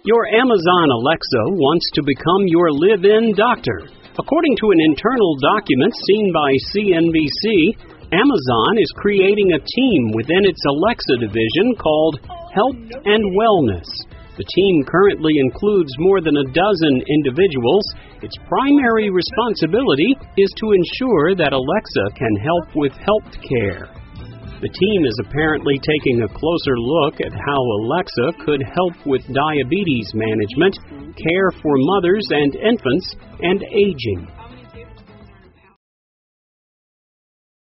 Your Amazon Alexa wants to become your live-in doctor. According to an internal document seen by CNBC, Amazon is creating a team within its Alexa division called Health and Wellness. The team currently includes more than a dozen individuals. Its primary responsibility is to ensure that Alexa can help with health care. The team is apparently taking a closer look at how Alexa could help with diabetes management, care for mothers and infants, and aging.